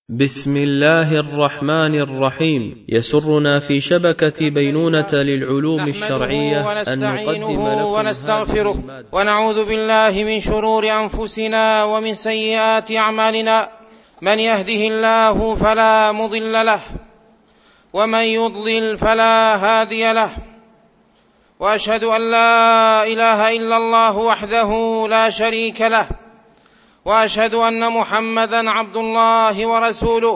بسم الله الرحمن الرحيم. يسرنا في شبكة بينونة للعلوم الشرعية أن نقدم لكم ونستغفره ونعوذ بالله من شرور أنفسنا ومن سيئات أعمالنا، من يهده الله فلا مضل له ومن يضلل فلا هادي له، وأشهد أن لا إله إلا الله وحده لا شريك له، وأشهد أن محمدًا عبد الله ورسوله.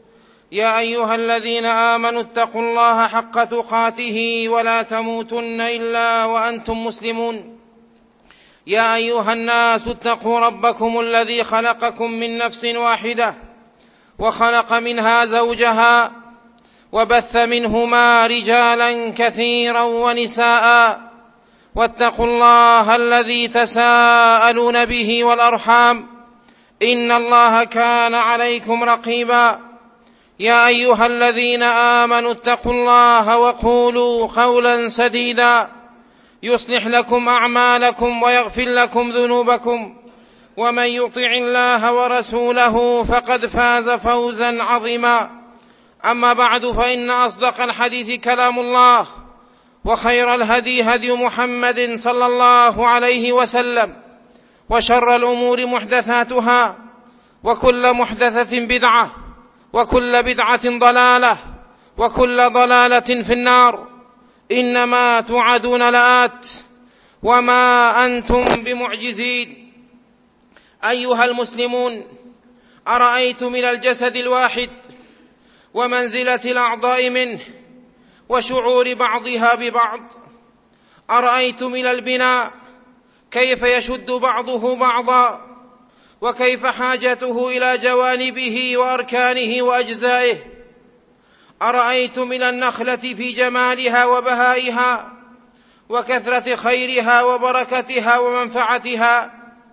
يا أيها الذين آمنوا اتقوا الله حق تقاته ولا تموتن إلا وأنتم مسلمون. يا أيها الناس اتقوا ربكم الذي خلقكم من نفس واحدة وخلق منها زوجها وبث منهما رجالا كثيرا ونساء، واتقوا الله الذي تساءلون به والأرحام، إن الله كان عليكم رقيبا. يا أيها الذين آمنوا اتقوا الله وقولوا قولا سديدا يصلح لكم أعمالكم ويغفر لكم ذنوبكم، ومن يطع الله ورسوله فقد فاز فوزا عظيما. أما بعد، فإن أصدق الحديث كلام الله، وخير الهدي هدي محمد صلى الله عليه وسلم، وشر الأمور محدثاتها، وكل محدثة بدعة، وكل بدعة ضلالة، وكل ضلالة في النار. إنما توعدون لآت وما أنتم بمعجزين. أيها المسلمون، أرأيتم من الجسد الواحد ومنزلة الأعضاء منه وشعور بعضها ببعض؟ أرأيتم من البناء كيف يشد بعضه بعضا، وكيف حاجته إلى جوانبه وأركانه وأجزائه؟ أرأيتم من النخلة في جمالها وبهائها وكثرة خيرها وبركتها ومنفعتها؟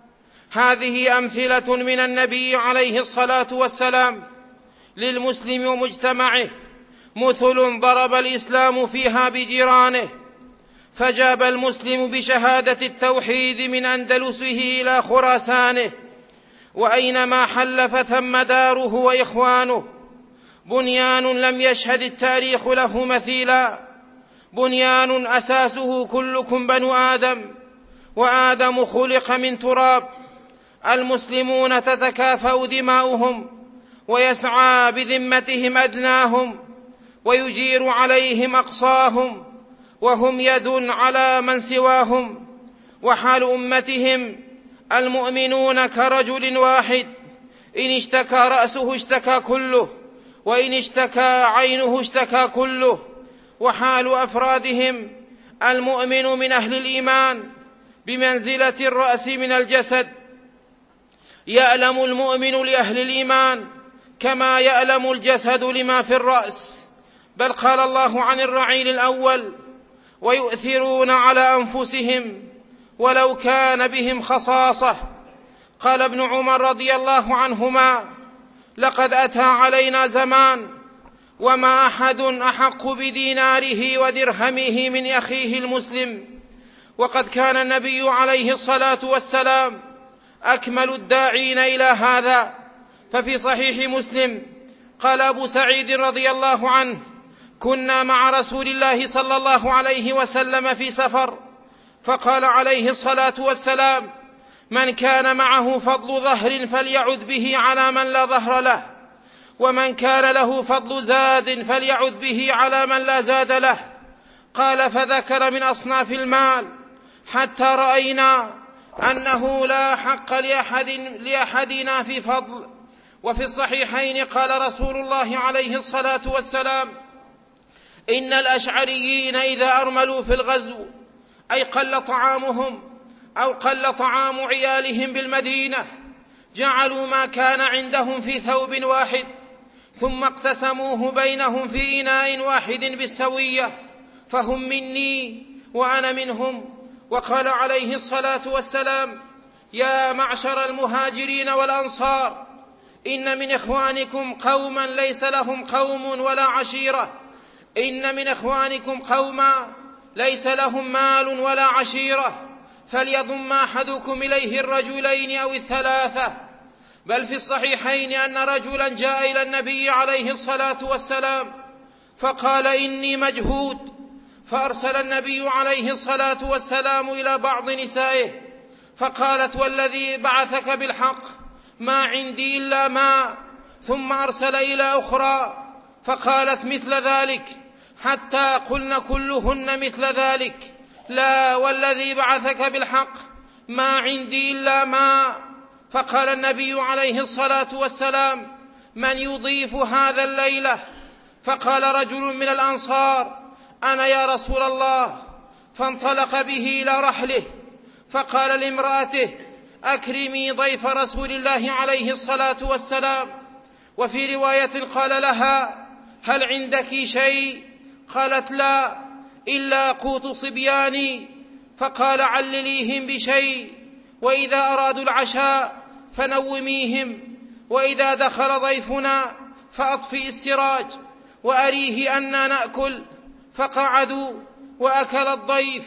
هذه أمثلة من النبي عليه الصلاة والسلام للمسلم ومجتمعه، مثل ضرب الإسلام فيها بجيرانه، فجاب المسلم بشهادة التوحيد من أندلسه إلى خراسانه، وأينما حل فثم داره وإخوانه. بنيان لم يشهد التاريخ له مثيلا، بنيان أساسه كلكم بنو آدم، وآدم خلق من تراب. المسلمون تتكافأ دماؤهم، ويسعى بذمتهم أدناهم، ويجير عليهم أقصاهم، وهم يد على من سواهم. وحال أمتهم المؤمنون كرجل واحد، إن اشتكى رأسه اشتكى كله، وإن اشتكى عينه اشتكى كله. وحال أفرادهم المؤمن من أهل الإيمان بمنزلة الرأس من الجسد، يألم المؤمن لأهل الإيمان كما يألم الجسد لما في الرأس. بل قال الله عن الرعيل الأول: ويؤثرون على أنفسهم ولو كان بهم خصاصة. قال ابن عمر رضي الله عنهما: لقد أتى علينا زمان وما أحد أحق بديناره ودرهمه من أخيه المسلم. وقد كان النبي عليه الصلاة والسلام أكمل الداعين إلى هذا. ففي صحيح مسلم قال أبو سعيد رضي الله عنه: كنا مع رسول الله صلى الله عليه وسلم في سفر، فقال عليه الصلاة والسلام: من كان معه فضل ظهر فليعد به على من لا ظهر له، ومن كان له فضل زاد فليعد به على من لا زاد له. قال: فذكر من أصناف المال حتى رأينا أنه لا حق لأحدنا في فضل. وفي الصحيحين قال رسول الله عليه الصلاة والسلام: إن الأشعريين إذا أرملوا في الغزو، أي قل طعامهم أو قل طعام عيالهم بالمدينة، جعلوا ما كان عندهم في ثوب واحد، ثم اقتسموه بينهم في إناء واحد بالسوية، فهم مني وأنا منهم. وقال عليه الصلاة والسلام: يا معشر المهاجرين والأنصار، إن من إخوانكم قوما ليس لهم قوم ولا عشيرة، إن من إخوانكم قوما ليس لهم مال ولا عشيرة، فليضم أحدكم إليه الرجلين أو الثلاثة، بل في الصحيحين أن رجلا جاء إلى النبي عليه الصلاة والسلام فقال إني مجهود، فأرسل النبي عليه الصلاة والسلام إلى بعض نسائه فقالت والذي بعثك بالحق ما عندي إلا ماء، ثم أرسل إلى أخرى فقالت مثل ذلك، حتى قلن كلهن مثل ذلك، لا والذي بعثك بالحق ما عندي إلا ماء. فقال النبي عليه الصلاة والسلام من يضيف هذا الليلة؟ فقال رجل من الأنصار أنا يا رسول الله، فانطلق به إلى رحله فقال لامرأته أكرمي ضيف رسول الله عليه الصلاة والسلام. وفي رواية قال لها هل عندك شيء؟ قالت لا إلا قوت صبياني. فقال علليهم بشيء، وإذا أرادوا العشاء فنوميهم، وإذا دخل ضيفنا فأطفئ السراج وأريه أننا نأكل. فقعدوا وأكل الضيف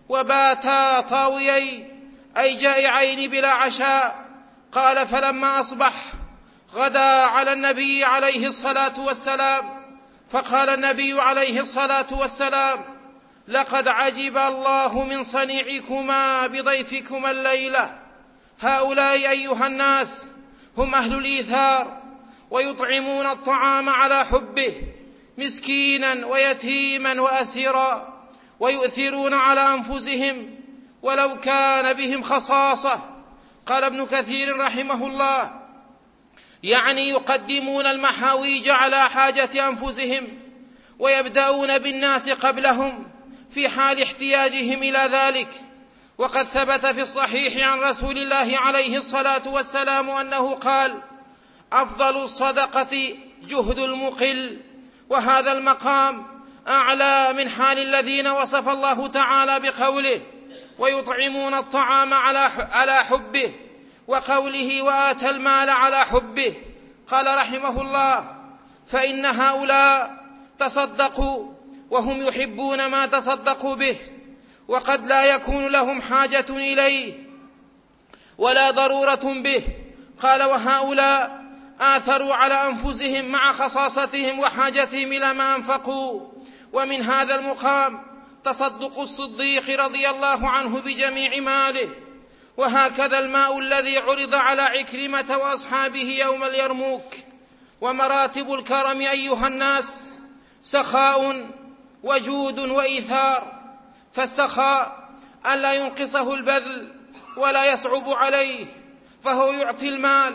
وباتا طاويين أي جائعين بلا عشاء. قال فلما أصبح غدا على النبي عليه الصلاة والسلام فقال النبي عليه الصلاة والسلام لقد عجب الله من صنيعكما بضيفكما الليلة. هؤلاء أيها الناس هم أهل الإيثار، ويطعمون الطعام على حبه مسكينا ويتيما وأسيرا، ويؤثرون على أنفسهم ولو كان بهم خصاصة. قال ابن كثير رحمه الله يعني يقدمون المحاويج على حاجة أنفسهم، ويبدأون بالناس قبلهم في حال احتياجهم إلى ذلك. وقد ثبت في الصحيح عن رسول الله عليه الصلاة والسلام أنه قال أفضل الصدقة جهد المقل، وهذا المقام أعلى من حال الذين وصف الله تعالى بقوله ويطعمون الطعام على حبه، وقوله وآتى المال على حبه. قال رحمه الله فإن هؤلاء تصدقوا وهم يحبون ما تصدقوا به، وقد لا يكون لهم حاجة إليه ولا ضرورة به. قال وهؤلاء آثروا على أنفسهم مع خصاصتهم وحاجتهم إلى ما أنفقوا. ومن هذا المقام تصدق الصديق رضي الله عنه بجميع ماله. وهكذا الماء الذي عرض على عكرمة وأصحابه يوم اليرموك. ومراتب الكرم أيها الناس سخاء وجود وإيثار. فالسخاء ألا ينقصه البذل ولا يصعب عليه، فهو يعطي المال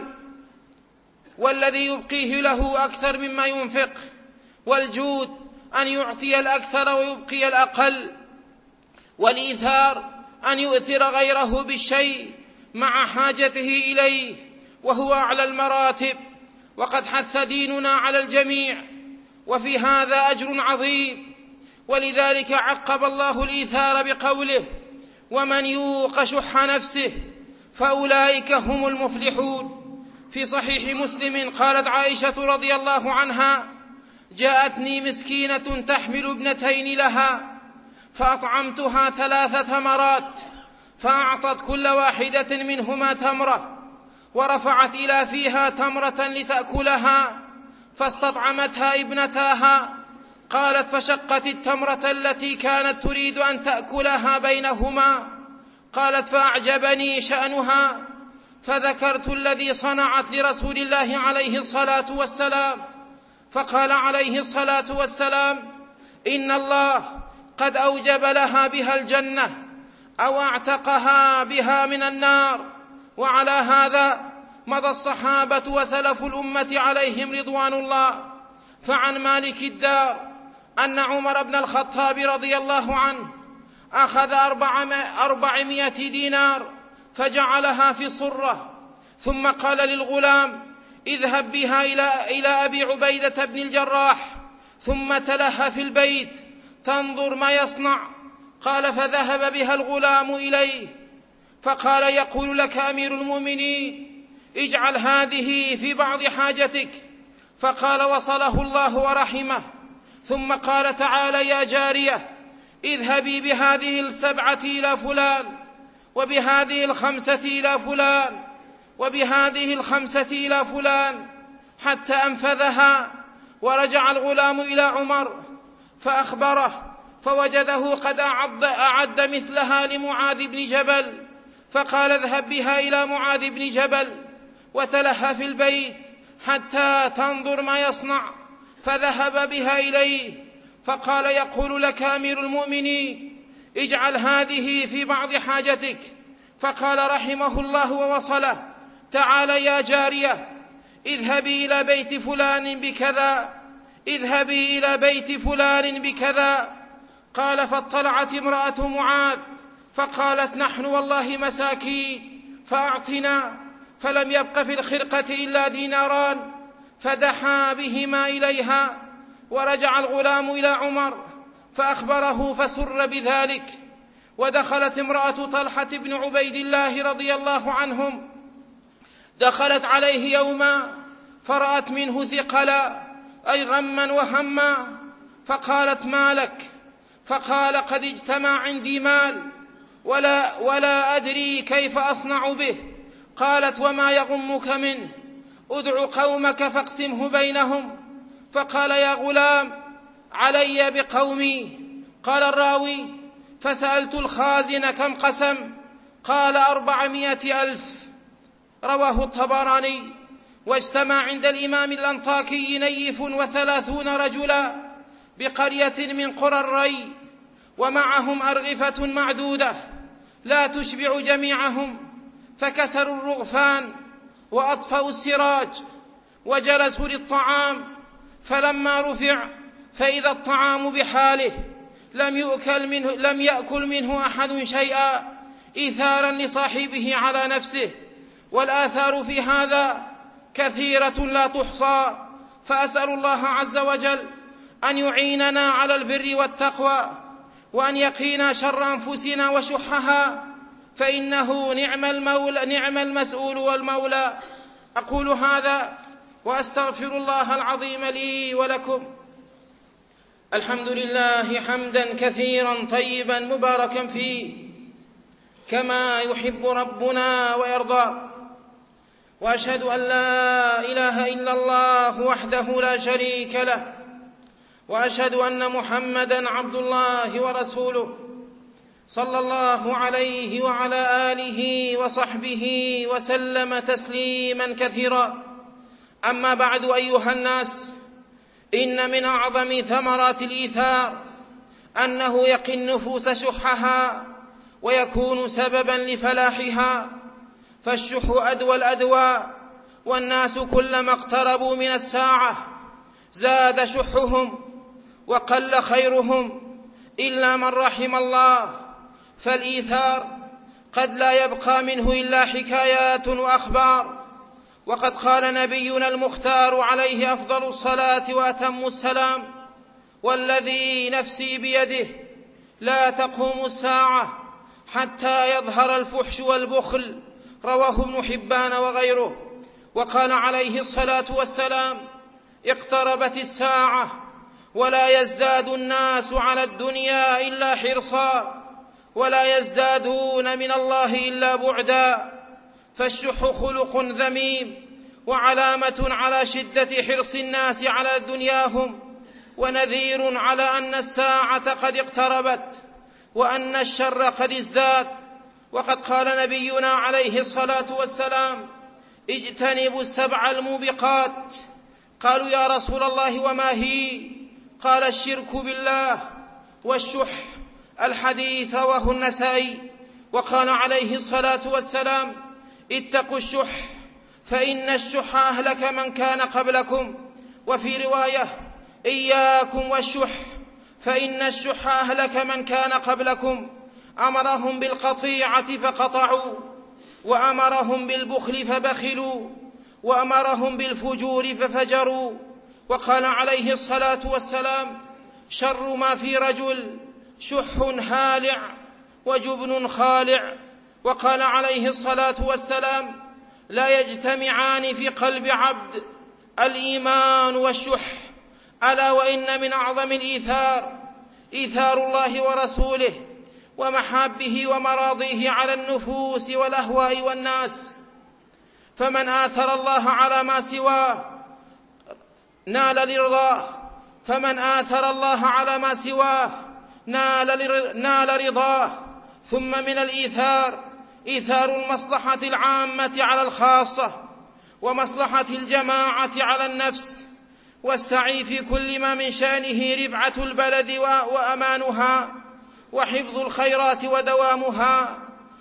والذي يبقيه له أكثر مما ينفق. والجود أن يعطي الأكثر ويبقي الأقل. والإيثار أن يؤثر غيره بالشيء مع حاجته إليه، وهو أعلى المراتب. وقد حث ديننا على الجميع، وفي هذا أجر عظيم. ولذلك عقب الله الإيثار بقوله ومن يوق شح نفسه فأولئك هم المفلحون. في صحيح مسلم قالت عائشة رضي الله عنها جاءتني مسكينة تحمل ابنتين لها فأطعمتها 3 تمرات، فأعطت كل واحدة منهما تمرة، ورفعت إلى فيها تمرة لتأكلها، فاستطعمتها ابنتاها. قالت فشقت التمرة التي كانت تريد أن تأكلها بينهما. قالت فأعجبني شأنها، فذكرت الذي صنعت لرسول الله عليه الصلاة والسلام، فقال عليه الصلاة والسلام إن الله قد أوجب لها بها الجنة أو اعتقها بها من النار. وعلى هذا مضى الصحابة وسلف الأمة عليهم رضوان الله. فعن مالك الدار أن عمر بن الخطاب رضي الله عنه أخذ 400 دينار فجعلها في صرة، ثم قال للغلام اذهب بها إلى أبي عبيدة بن الجراح ثم تلها في البيت تنظر ما يصنع. قال فذهب بها الغلام إليه فقال يقول لك أمير المؤمنين اجعل هذه في بعض حاجتك. فقال وصله الله ورحمه. ثم قال تعالى يا جارية اذهبي بهذه 7 إلى فلان، وبهذه 5 إلى فلان، وبهذه 5 إلى فلان حتى أنفذها. ورجع الغلام إلى عمر فأخبره فوجده قد أعد مثلها لمعاذ بن جبل، فقال اذهب بها إلى معاذ بن جبل وتلهى في البيت حتى تنظر ما يصنع. فذهب بها إليه فقال يقول لك أمير المؤمنين اجعل هذه في بعض حاجتك. فقال رحمه الله ووصله تعال يا جارية اذهبي إلى بيت فلان بكذا، اذهبي إلى بيت فلان بكذا. قال فاطلعت امرأة معاذ فقالت نحن والله مساكين فأعطنا، فلم يبق في الخرقة إلا ديناران فدحى بهما إليها. ورجع الغلام إلى عمر فأخبره فسر بذلك. ودخلت امرأة طلحة بن عبيد الله رضي الله عنهم، دخلت عليه يوما فرأت منه ثقلا أي غما وهما، فقالت ما لك؟ فقال قد اجتمع عندي مال ولا أدري كيف أصنع به. قالت وما يغمك منه؟ ادع قومك فاقسمه بينهم. فقال يا غلام علي بقومي. قال الراوي فسألت الخازن كم قسم؟ قال 400,000. رواه الطبراني. واجتمع عند الإمام الأنطاكي نيف 30 رجلا بقرية من قرى الري، ومعهم أرغفة معدودة لا تشبع جميعهم، فكسروا الرغفان وأطفأوا السراج وجلسوا للطعام. فلما رفع فإذا الطعام بحاله لم يأكل منه أحد شيئا إيثارا لصاحبه على نفسه. والآثار في هذا كثيرة لا تحصى، فأسأل الله عز وجل أن يعيننا على البر والتقوى، وأن يقينا شر أنفسنا وشحها، فإنه نعم المسؤول والمولى. أقول هذا وأستغفر الله العظيم لي ولكم. الحمد لله حمدا كثيرا طيبا مباركا فيه كما يحب ربنا ويرضى. وأشهد أن لا إله إلا الله وحده لا شريك له، وأشهد أن محمدا عبد الله ورسوله صلى الله عليه وعلى آله وصحبه وسلم تسليما كثيرا. أما بعد أيها الناس، إن من أعظم ثمرات الإيثار أنه يقي النفوس شحها ويكون سببا لفلاحها، فالشح أدوى الأدواء، والناس كلما اقتربوا من الساعة زاد شحهم وقل خيرهم إلا من رحم الله. فالإيثار قد لا يبقى منه إلا حكايات وأخبار. وقد قال نبينا المختار عليه أفضل الصلاة وأتم السلام: والذي نفسي بيده لا تقوم الساعة حتى يظهر الفحش والبخل. رواه ابن حبان وغيره. وقال عليه الصلاة والسلام: اقتربت الساعة ولا يزداد الناس على الدنيا إلا حرصا، ولا يزدادون من الله إلا بعدا. فالشح خلق ذميم وعلامة على شدة حرص الناس على دنياهم، ونذير على أن الساعة قد اقتربت وأن الشر قد ازداد. وقد قال نبينا عليه الصلاة والسلام: اجتنبوا السبع الموبقات. قالوا يا رسول الله وما هي؟ قال: الشرك بالله والشح. الحديث رواه النسائي. وقال عليه الصلاة والسلام: اتقوا الشح فإن الشح أهلك من كان قبلكم. وفي رواية: إياكم والشح فإن الشح أهلك من كان قبلكم. أمرهم بالقطيعة فقطعوا، وأمرهم بالبخل فبخلوا، وأمرهم بالفجور ففجروا. وقال عليه الصلاة والسلام: شر ما في رجل شح هالع وجبن خالع. وقال عليه الصلاة والسلام: لا يجتمعان في قلب عبد الإيمان والشح. ألا وإن من أعظم الإيثار إيثار الله ورسوله ومحابه ومراضيه على النفوس والأهواء والناس. فمن آثر الله على ما سواه نال رضاه، فمن آثر الله على ما سواه نال رضاه. ثم من الإيثار إيثار المصلحة العامة على الخاصة، ومصلحة الجماعة على النفس، والسعي في كل ما من شأنه ربعة البلد وأمانها وحفظ الخيرات ودوامها.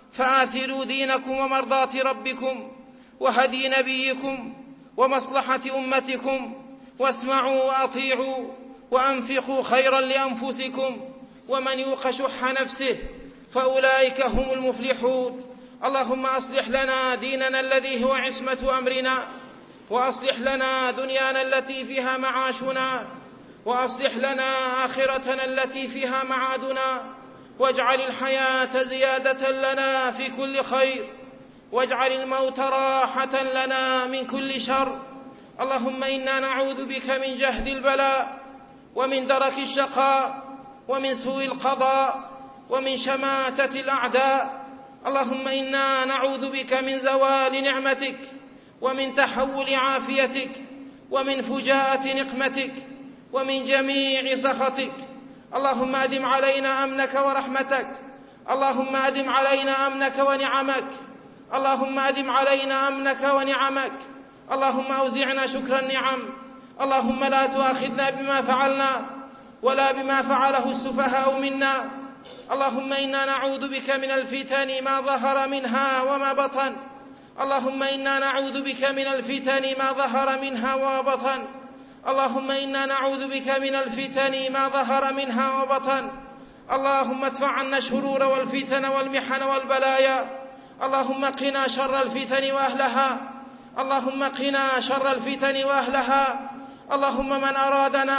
فآثروا دينكم ومرضاة ربكم وهدي نبيكم ومصلحة أمتكم، واسمعوا وأطيعوا وأنفقوا خيرا لأنفسكم، ومن يوق شح نفسه فأولئك هم المفلحون. اللهم أصلح لنا ديننا الذي هو عصمة أمرنا، وأصلح لنا دنيانا التي فيها معاشنا، وأصلح لنا آخرتنا التي فيها معادنا، واجعل الحياة زيادة لنا في كل خير، واجعل الموت راحة لنا من كل شر. اللهم إنا نعوذ بك من جهد البلاء، ومن درك الشقاء، ومن سوء القضاء، ومن شماتة الأعداء. اللهم إنا نعوذ بك من زوال نعمتك، ومن تحول عافيتك، ومن فجاءة نقمتك، ومن جميع سخطك. اللهم أدم علينا أمنك ورحمتك، اللهم أدم علينا أمنك ونعمك، اللهم أدم علينا أمنك ونعمك. اللهم أوزعنا شكر النعم. اللهم لا تؤاخذنا بما فعلنا ولا بما فعله السفهاء منا. اللهم إنا نعوذ بك من الفتن ما ظهر منها وما بطن. اللهم إنا نعوذ بك من الفتن ما ظهر منها وما بطن. اللهم إنا نعوذ بك من الفتن ما ظهر منها وبطن. اللهم ادفع عنا الشرور والفتن والمحن والبلايا. اللهم قنا شر الفتن وأهلها. اللهم قنا شر الفتن وأهلها. اللهم من أرادنا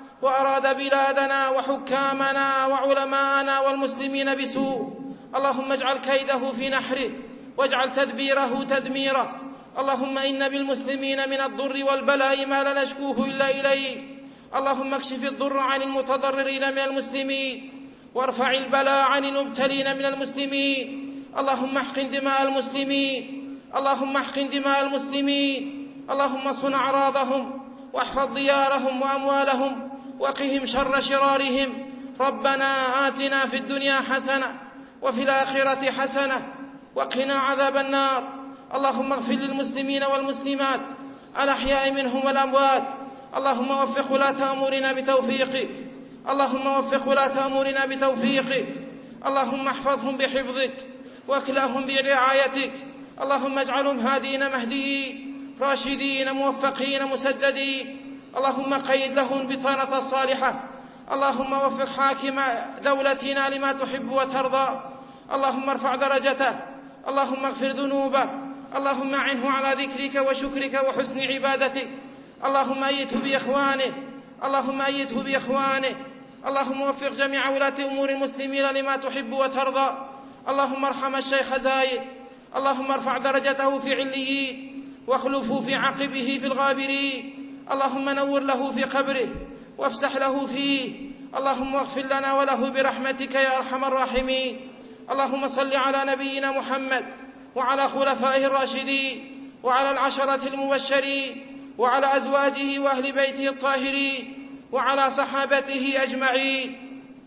وأراد بلادنا وحكامنا وعلماءنا والمسلمين بسوء، اللهم اجعل كيده في نحره واجعل تدبيره تدميره. اللهم إن بالمسلمين من الضر والبلاء ما لا نشكوه إلا إليك. اللهم اكشف الضر عن المتضررين من المسلمين، وارفع البلاء عن المبتلين من المسلمين. اللهم احقن دماء المسلمين، اللهم احقن دماء المسلمين. اللهم صن أعراضهم واحفظ ديارهم وأموالهم وقهم شر شرارهم. ربنا آتنا في الدنيا حسنة وفي الآخرة حسنة وقنا عذاب النار. اللهم اغفر للمسلمين والمسلمات الأحياء منهم والأموات. اللهم وفق ولاة أمورنا بتوفيقك، اللهم وفق ولاة أمورنا بتوفيقك. اللهم احفظهم بحفظك واكلهم برعايتك. اللهم اجعلهم هادين مهديين راشدين موفقين مسددين. اللهم قيد لهم البطانة الصالحة. اللهم وفق حاكم دولتنا لما تحب وترضى. اللهم ارفع درجته، اللهم اغفر ذنوبه، اللهم أعنه على ذكرك وشكرك وحسن عبادتك. اللهم أيده بإخوانه، اللهم أيده بإخوانه. اللهم وفق جميع ولاة أمور المسلمين لما تحب وترضى. اللهم ارحم الشيخ زايد، اللهم ارفع درجته في عليين واخلفه في عقبه في الغابرين. اللهم نور له في قبره وافسح له فيه. اللهم اغفر لنا وله برحمتك يا أرحم الراحمين. اللهم صل على نبينا محمد وعلى خلفائه الراشدين وعلى العشرة المبشرين وعلى أزواجه وأهل بيته الطاهرين وعلى صحابته أجمعين.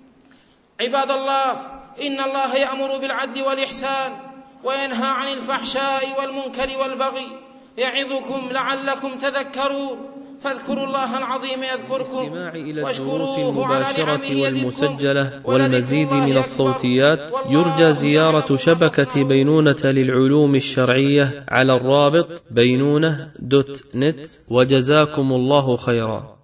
عباد الله، إن الله يأمر بالعدل والإحسان وينهى عن الفحشاء والمنكر والبغي، يعظكم لعلكم تذكرون. فاذكروا الله العظيم يذكركم واشكروه على نعمه والمسجلة والمزيد من الصوتيات. يرجى زيارة شبكة بينونة للعلوم الشرعية على الرابط بينونة.net. وجزاكم الله خيرا.